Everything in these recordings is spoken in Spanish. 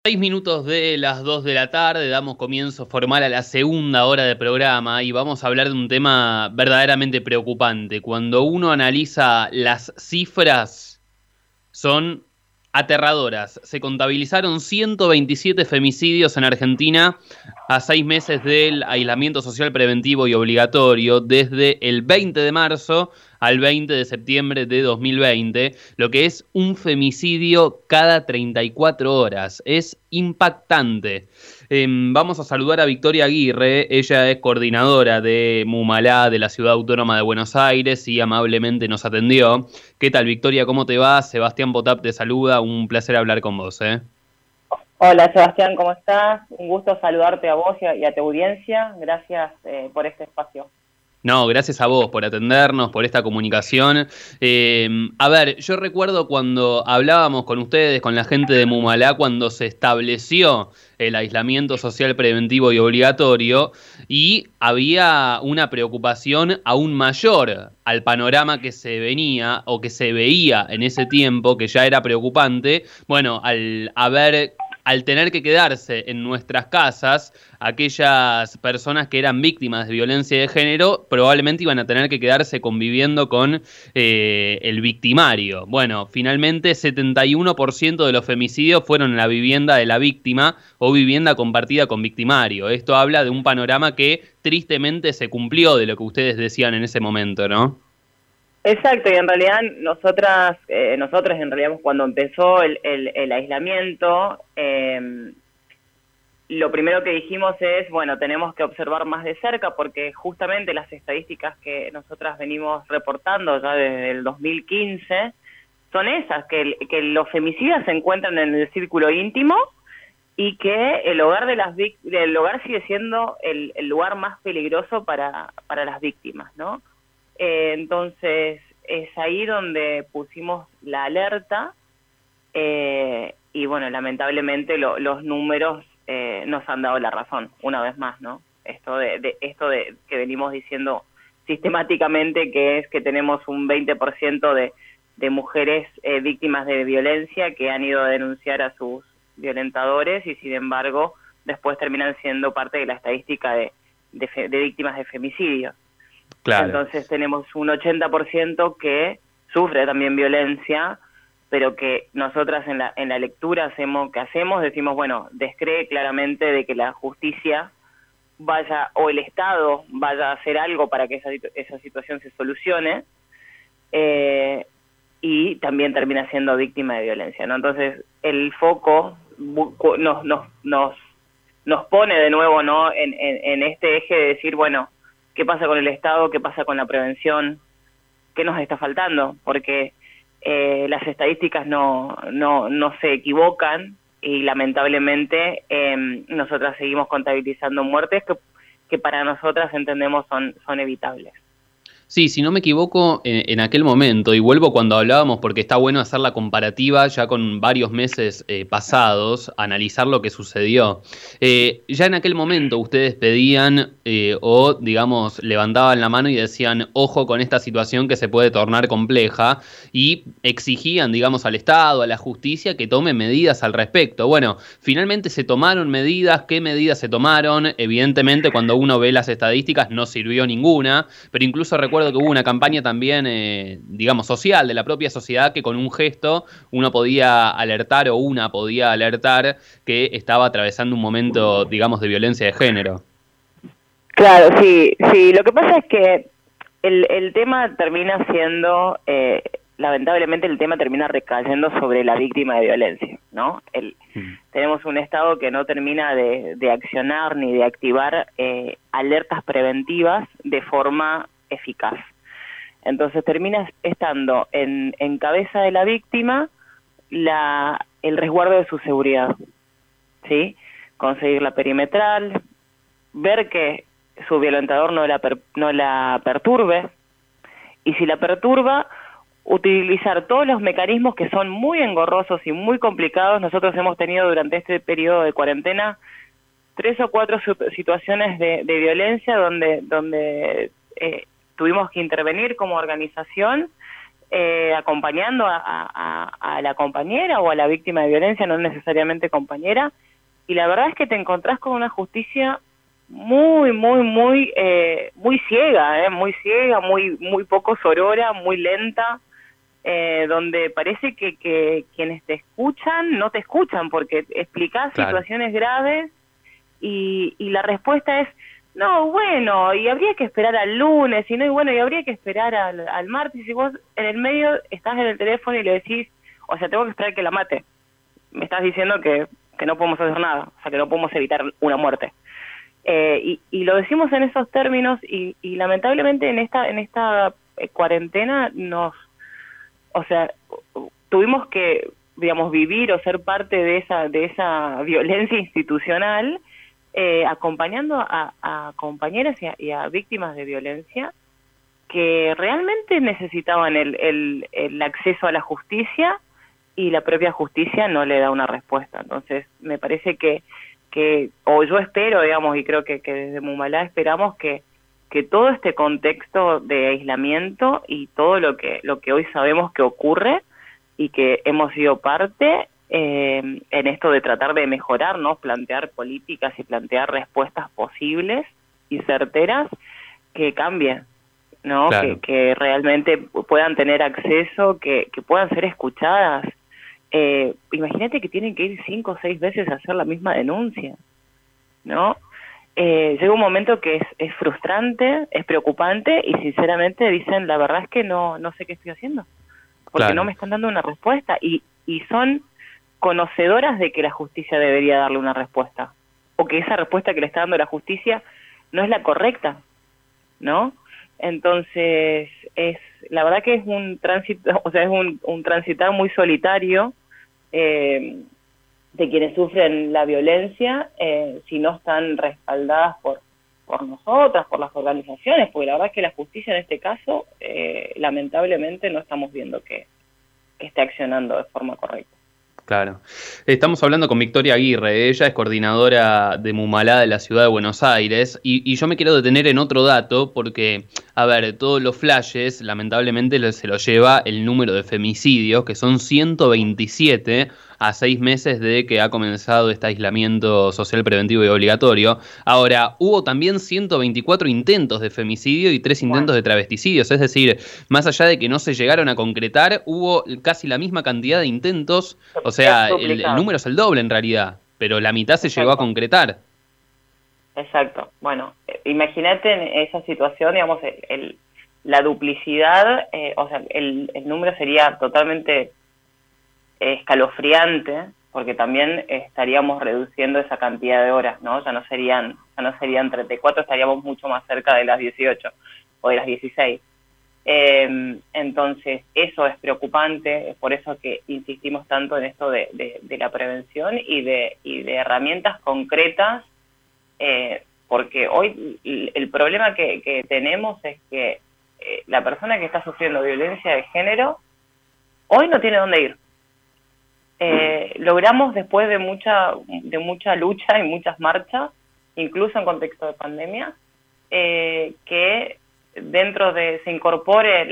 6 minutos de las 2 de la tarde, damos comienzo formal a la segunda hora de programa y vamos a hablar de un tema verdaderamente preocupante. Cuando uno analiza las cifras, son aterradoras. Se contabilizaron 127 femicidios en Argentina a 6 meses del aislamiento social preventivo y obligatorio desde el 20 de marzo al 20 de septiembre de 2020, lo que es un femicidio cada 34 horas. Es impactante. Vamos a saludar a Victoria Aguirre. Ella es coordinadora de Mumalá de la Ciudad Autónoma de Buenos Aires y amablemente nos atendió. ¿Qué tal, Victoria? ¿Cómo te va? Sebastián Potap te saluda. Un placer hablar con vos, ¿eh? Hola Sebastián, ¿cómo estás? Un gusto saludarte a vos y a tu audiencia. Gracias por este espacio. No, gracias a vos por atendernos, por esta comunicación. A ver, yo recuerdo cuando hablábamos con ustedes, con la gente de Mumalá, cuando se estableció el aislamiento social preventivo y obligatorio, y había una preocupación aún mayor al panorama que se venía o que se veía en ese tiempo, que ya era preocupante. Bueno, al tener que quedarse en nuestras casas, aquellas personas que eran víctimas de violencia de género probablemente iban a tener que quedarse conviviendo con el victimario. Bueno, finalmente 71% de los femicidios fueron en la vivienda de la víctima o vivienda compartida con victimario. Esto habla de un panorama que tristemente se cumplió de lo que ustedes decían en ese momento, ¿no? Exacto, y en realidad nosotros en realidad cuando empezó el aislamiento, lo primero que dijimos es, bueno, tenemos que observar más de cerca porque justamente las estadísticas que nosotras venimos reportando ya desde el 2015 son esas, que los femicidas se encuentran en el círculo íntimo y que el hogar el hogar sigue siendo el lugar más peligroso para las víctimas, ¿no? Entonces es ahí donde pusimos la alerta y bueno, lamentablemente los números nos han dado la razón una vez más, ¿no? Esto de que venimos diciendo sistemáticamente, que es que tenemos un 20% de mujeres víctimas de violencia que han ido a denunciar a sus violentadores y sin embargo después terminan siendo parte de la estadística de víctimas de femicidio. Claro. Entonces tenemos un 80% que sufre también violencia, pero que nosotras en la lectura que hacemos decimos, bueno, descree claramente de que la justicia vaya, o el Estado vaya a hacer algo para que esa situación se solucione, y también termina siendo víctima de violencia, ¿no? Entonces el foco nos pone de nuevo, ¿no?, en este eje de decir, bueno, ¿qué pasa con el Estado? ¿Qué pasa con la prevención? ¿Qué nos está faltando? Porque las estadísticas no se equivocan y lamentablemente nosotras seguimos contabilizando muertes que para nosotras entendemos son evitables. Sí, si no me equivoco, en aquel momento, y vuelvo cuando hablábamos porque está bueno hacer la comparativa ya con varios meses pasados, analizar lo que sucedió. Ya en aquel momento ustedes pedían o, digamos, levantaban la mano y decían, ojo con esta situación que se puede tornar compleja, y exigían, digamos, al Estado, a la justicia, que tome medidas al respecto. Bueno, finalmente se tomaron medidas. ¿Qué medidas se tomaron? Evidentemente, cuando uno ve las estadísticas, no sirvió ninguna, pero incluso recuerdo que hubo una campaña también, digamos, social, de la propia sociedad, que con un gesto uno podía alertar o una podía alertar que estaba atravesando un momento, digamos, de violencia de género. Claro, sí. Lo que pasa es que el tema termina siendo, lamentablemente el tema termina recayendo sobre la víctima de violencia, ¿no? Tenemos un Estado que no termina de accionar ni de activar alertas preventivas de forma eficaz. Entonces termina estando en cabeza de la víctima el resguardo de su seguridad, ¿sí? Conseguir la perimetral, ver que su violentador no la perturbe, y si la perturba, utilizar todos los mecanismos que son muy engorrosos y muy complicados. Nosotros hemos tenido durante este periodo de cuarentena 3 o 4 situaciones de violencia donde tuvimos que intervenir como organización acompañando a la compañera o a la víctima de violencia, no necesariamente compañera, y la verdad es que te encontrás con una justicia muy ciega, muy ciega, muy poco sorora, muy lenta, donde parece que quienes te escuchan no te escuchan, porque explicás situaciones graves y la respuesta es: no, bueno, y habría que esperar al lunes, y no, y bueno, y habría que esperar al martes, y vos en el medio estás en el teléfono y le decís, o sea, tengo que esperar que la mate. Me estás diciendo que no podemos hacer nada, o sea, que no podemos evitar una muerte. Y lo decimos en esos términos, y lamentablemente en esta cuarentena o sea, tuvimos que, digamos, vivir o ser parte de esa violencia institucional, acompañando a compañeras y a víctimas de violencia que realmente necesitaban el acceso a la justicia, y la propia justicia no le da una respuesta. Entonces, me parece que o yo espero, digamos, y creo que desde Mumalá esperamos que todo este contexto de aislamiento y todo lo que hoy sabemos que ocurre y que hemos sido parte en esto de tratar de mejorar, ¿no? Plantear políticas y plantear respuestas posibles y certeras, que cambien, ¿no? Claro. Que realmente puedan tener acceso, que puedan ser escuchadas. Imagínate que tienen que ir 5 o 6 veces a hacer la misma denuncia, ¿no? Llega un momento que es frustrante, es preocupante, y sinceramente dicen: la verdad es que no sé qué estoy haciendo, porque no me están dando una respuesta, y son conocedoras de que la justicia debería darle una respuesta, o que esa respuesta que le está dando la justicia no es la correcta, ¿no? Entonces, la verdad que es un tránsito, o sea, es un transitar muy solitario de quienes sufren la violencia, si no están respaldadas por nosotras, por las organizaciones, porque la verdad es que la justicia en este caso, lamentablemente, no estamos viendo que esté accionando de forma correcta. Claro. Estamos hablando con Victoria Aguirre. Ella es coordinadora de Mumalá de la ciudad de Buenos Aires, y yo me quiero detener en otro dato porque, a ver, todos los flashes lamentablemente se los lleva el número de femicidios, que son 127 a 6 meses de que ha comenzado este aislamiento social preventivo y obligatorio. Ahora, hubo también 124 intentos de femicidio y 3 intentos de travesticidios, es decir, más allá de que no se llegaron a concretar, hubo casi la misma cantidad de intentos. O sea, el número es el doble en realidad, pero la mitad se llegó a concretar. Exacto. Bueno, imagínate en esa situación, digamos, la duplicidad, o sea, el número sería totalmente escalofriante, porque también estaríamos reduciendo esa cantidad de horas, ¿no? Ya no serían 34, estaríamos mucho más cerca de las 18 o de las 16. Entonces, eso es preocupante, es por eso que insistimos tanto en esto de la prevención y de herramientas concretas, porque hoy el problema que tenemos es que la persona que está sufriendo violencia de género hoy no tiene dónde ir. Logramos, después de mucha lucha y muchas marchas, incluso en contexto de pandemia, que dentro se incorpore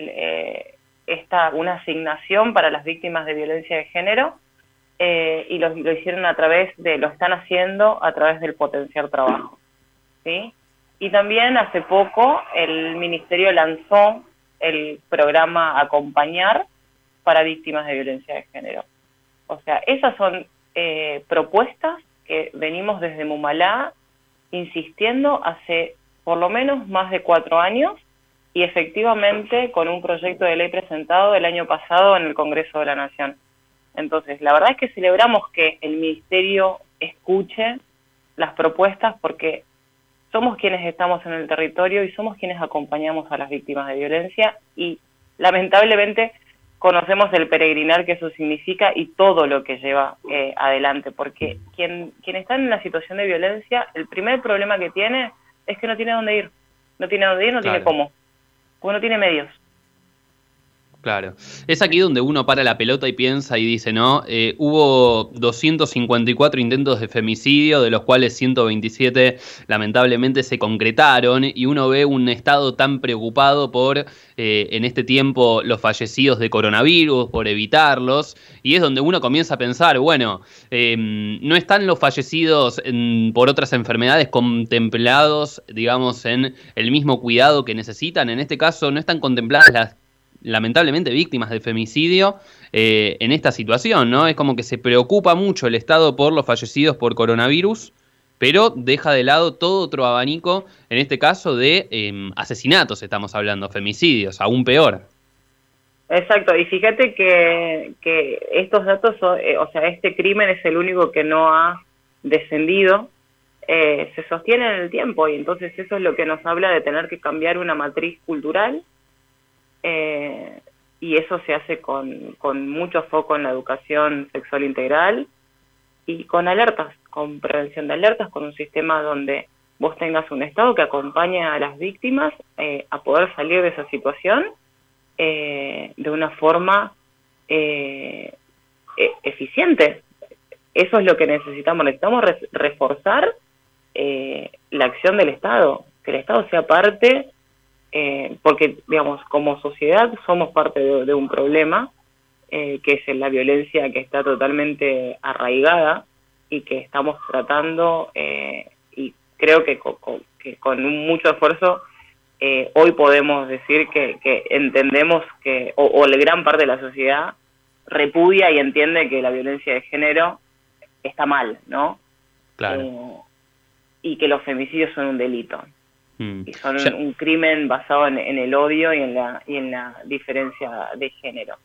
una asignación para las víctimas de violencia de género, y lo hicieron lo están haciendo a través del potenciar trabajo, ¿sí? Y también hace poco el Ministerio lanzó el programa Acompañar para víctimas de violencia de género. O sea, esas son propuestas que venimos desde Mumalá insistiendo hace por lo menos más de 4 años, y efectivamente con un proyecto de ley presentado el año pasado en el Congreso de la Nación. Entonces, la verdad es que celebramos que el Ministerio escuche las propuestas, porque somos quienes estamos en el territorio y somos quienes acompañamos a las víctimas de violencia, y lamentablemente conocemos el peregrinar que eso significa y todo lo que lleva adelante, porque quien está en la situación de violencia, el primer problema que tiene es que no tiene dónde ir. No tiene dónde ir, no tiene cómo, porque no tiene medios. Claro. Es aquí donde uno para la pelota y piensa y dice, ¿no? Hubo 254 intentos de femicidio, de los cuales 127 lamentablemente se concretaron, y uno ve un Estado tan preocupado por, en este tiempo, los fallecidos de coronavirus, por evitarlos, y es donde uno comienza a pensar, bueno, no están los fallecidos por otras enfermedades contemplados, digamos, en el mismo cuidado que necesitan. En este caso, no están contempladas las lamentablemente víctimas de femicidio en esta situación, ¿no? Es como que se preocupa mucho el Estado por los fallecidos por coronavirus, pero deja de lado todo otro abanico, en este caso de asesinatos estamos hablando, femicidios, aún peor. Exacto, y fíjate que estos datos, o sea, este crimen es el único que no ha descendido, se sostiene en el tiempo, y entonces eso es lo que nos habla de tener que cambiar una matriz cultural. Y eso se hace con mucho foco en la educación sexual integral y con alertas, con prevención de alertas, con un sistema donde vos tengas un Estado que acompañe a las víctimas a poder salir de esa situación de una forma eficiente. Eso es lo que necesitamos. Necesitamos reforzar la acción del Estado, que el Estado sea parte. Porque, digamos, como sociedad somos parte de un problema, que es la violencia que está totalmente arraigada y que estamos tratando, y creo que con mucho esfuerzo hoy podemos decir que entendemos que, o la gran parte de la sociedad repudia y entiende que la violencia de género está mal, ¿no? Claro. Y que los femicidios son un delito. Y son un crimen basado en el odio y en la diferencia de género.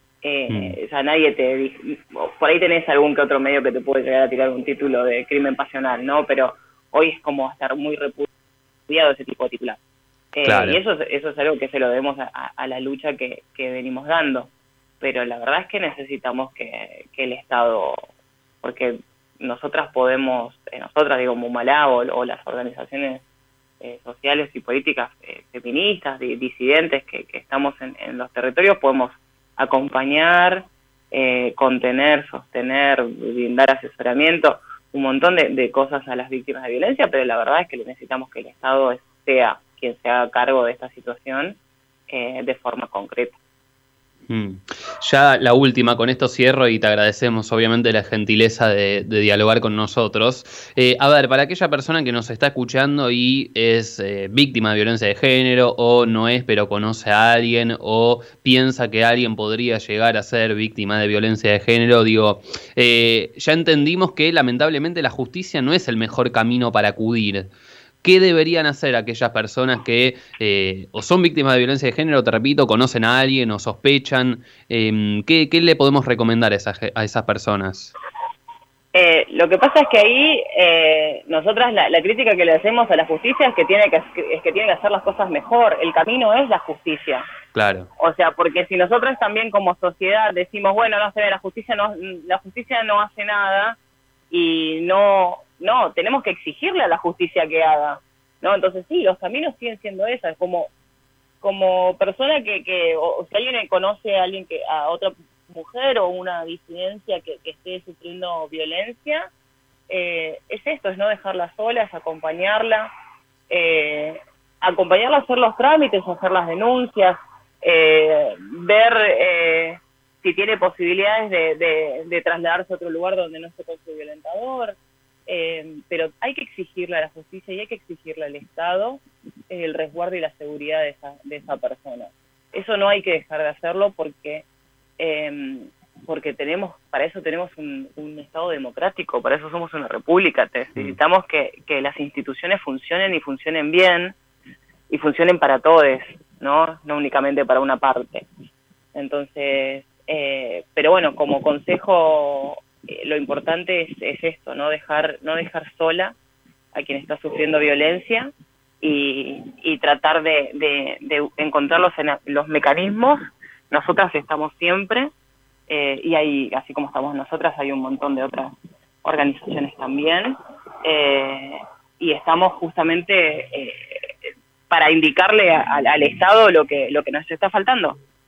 O sea, nadie por ahí tenés algún que otro medio que te puede llegar a tirar un título de crimen pasional, ¿no? Pero hoy es como estar muy repudiado ese tipo de titular. Claro. Y eso es algo que se lo debemos a la lucha que venimos dando. Pero la verdad es que necesitamos que el Estado, porque nosotras digo, Mumalá o las organizaciones sociales y políticas feministas, disidentes que estamos en los territorios, podemos acompañar, contener, sostener, brindar asesoramiento, un montón de cosas a las víctimas de violencia, pero la verdad es que necesitamos que el Estado sea quien se haga cargo de esta situación de forma concreta. Ya la última, con esto cierro y te agradecemos obviamente la gentileza de dialogar con nosotros. A ver, para aquella persona que nos está escuchando y es víctima de violencia de género, o no es pero conoce a alguien, o piensa que alguien podría llegar a ser víctima de violencia de género, digo, ya entendimos que lamentablemente la justicia no es el mejor camino para acudir. ¿Qué deberían hacer aquellas personas que o son víctimas de violencia de género, te repito, conocen a alguien o sospechan? ¿Qué le podemos recomendar a esas personas? Lo que pasa es que ahí nosotras la crítica que le hacemos a la justicia es que tiene que hacer las cosas mejor. El camino es la justicia. Claro. O sea, porque si nosotros también como sociedad decimos, bueno, no sé, la justicia no hace nada y no, tenemos que exigirle a la justicia que haga, ¿no? Entonces sí, los caminos siguen siendo esas, como persona o si alguien conoce a otra mujer o una disidencia que esté sufriendo violencia, es esto, es no dejarla sola, es acompañarla a hacer los trámites, a hacer las denuncias, ver si tiene posibilidades de trasladarse a otro lugar donde no esté con su violentador. Pero hay que exigirle a la justicia y hay que exigirle al Estado el resguardo y la seguridad de esa persona. Eso no hay que dejar de hacerlo porque para eso tenemos un Estado democrático, para eso somos una república. Necesitamos que las instituciones funcionen y funcionen bien y funcionen para todos, no únicamente para una parte. Entonces, pero bueno, como consejo, lo importante es esto, no dejar sola a quien está sufriendo violencia y tratar de encontrar los mecanismos. Nosotras estamos siempre, y hay, así como estamos nosotras, hay un montón de otras organizaciones también, y estamos justamente para indicarle al Estado lo que nos está faltando.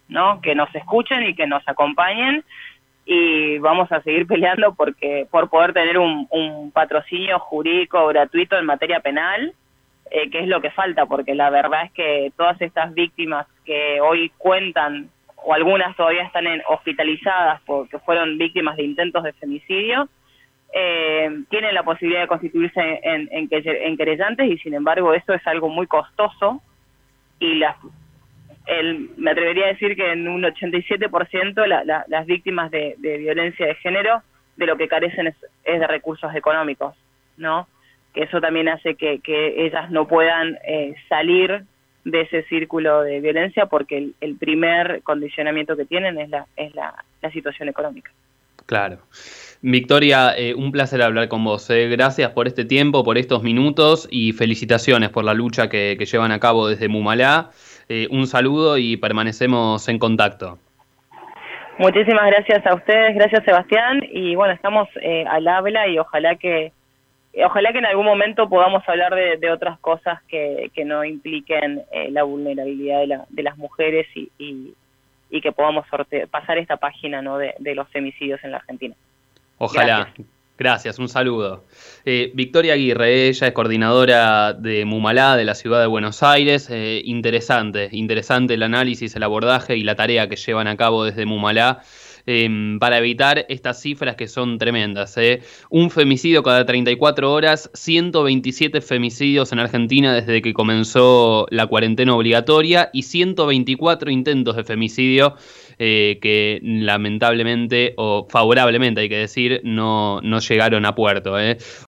¿no? Que nos escuchen y que nos acompañen, y vamos a seguir peleando por poder tener un patrocinio jurídico gratuito en materia penal, que es lo que falta, porque la verdad es que todas estas víctimas que hoy cuentan, o algunas todavía están hospitalizadas porque fueron víctimas de intentos de femicidio, tienen la posibilidad de constituirse en querellantes, y sin embargo eso es algo muy costoso, y me atrevería a decir que en un 87% las víctimas de violencia de género de lo que carecen es de recursos económicos, ¿no? Que eso también hace que ellas no puedan salir de ese círculo de violencia, porque el primer condicionamiento que tienen es la situación económica. Claro. Victoria, un placer hablar con vos. Gracias por este tiempo, por estos minutos, y felicitaciones por la lucha que llevan a cabo desde Mumalá. Un saludo y permanecemos en contacto. Muchísimas gracias a ustedes, gracias Sebastián, y bueno, estamos al habla, y ojalá que en algún momento podamos hablar de otras cosas que no impliquen la vulnerabilidad de las mujeres, y que podamos pasar esta página, ¿no?, de los femicidios en la Argentina. Ojalá. Gracias, un saludo. Victoria Aguirre, ella es coordinadora de Mumalá, de la ciudad de Buenos Aires. Interesante el análisis, el abordaje y la tarea que llevan a cabo desde Mumalá para evitar estas cifras que son tremendas. Un femicidio cada 34 horas, 127 femicidios en Argentina desde que comenzó la cuarentena obligatoria, y 124 intentos de femicidio que lamentablemente, o favorablemente hay que decir, no llegaron a puerto.